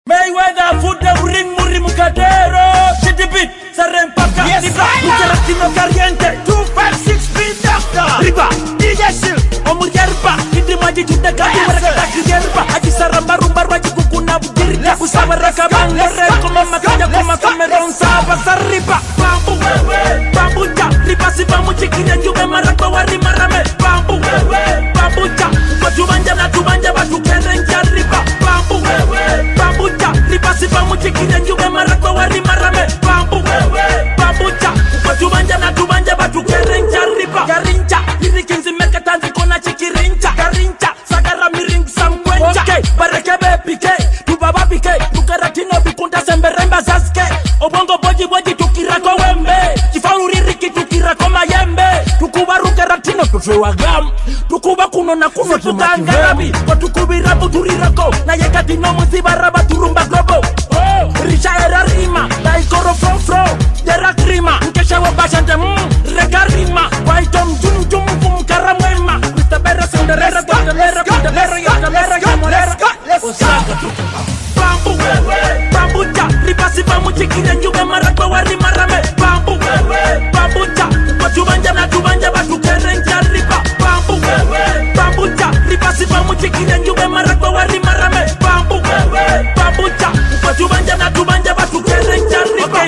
Mayweather food the ring muri mukadero shit beat sarempaka riba uteratino caliente 256 beat doctor riba DJ Sil omurgerba idimaji tuda kati waraka kierba aji saramba rumba raji kukuna budirika kusabara kabanga reko mama kanya koma Cameroon saba sariba bambu bambuja riba siba muchikira njube marakwa wari marame bambu bambuja kutubanja na tubanja batukerenja riba bambu bambuja riba siba muchikira njube marakwa wari marame bambu bambuja kutubanja na tubanja batukerenja riba garinja irikinzi mekatanzi kona chikirinja garinja sagara miring samkwenja okay barekebe pike tubaba pike tukaratino bikunda semberemba zaske obongo boji tukirako wembe kifauriri tukirako mayembe tukubaruka ratino tufewa gam tukuba kuno na kuno tutangarabi watukubira buturirako na yakatino musibaraba turumba globo oh risha era rima na ikoro fro dera krima nkesha wabashante regarima waitom jum kumkaramwema kutabera senderera kutabera yatabera kamolera osaka bambu bambuja ribasi bamuchikira njube marakwa wari marame bambu bambuja watubanja na tubanja batukerenja riba bambu bambuja ribasi bamuchikira njube marakwa wari marame bambu bambuja watubanja na tubanja batukerenja riba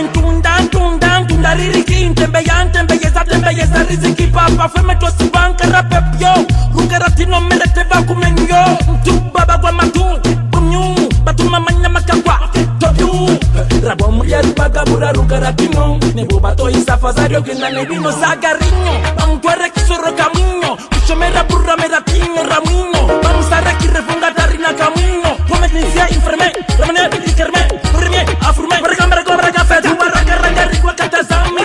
tunda ririki intembe yeza riziki papa feme tosi banka rapepyo rugaratino melete bakumenyo mtubaba kwa matu bunyu batuma manyama kakwa toyu rabo muriari bagabura rugaratino nebuba to isafazario kina nebino sagarinyo bamtwere kisoro kamunyo kuchomera burra meratinyo ramunyo bamusara kirefunga tarina kamunyo kometnisia infreme ramane ikerme premier afurme barkamera kobra kafe tumaraka rikwa katazami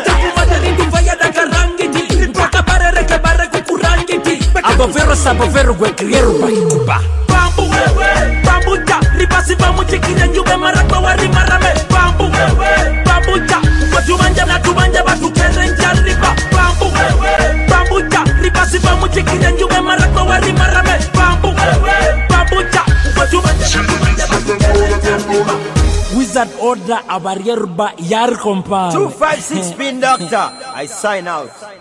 Sabovero gwekriero bakikuba bambu bambuja ribasi bamuchikira njube marakwa wari marame bambu bambuja watubanja na tubanja batukerenja riba bambu bambuja ribasi bamuchikira njube marakwa wari marame bambu bambuja watubanja na tubanja batukerenja riba Wizard order abarierba yar compa 256 Pin Doctor I sign out.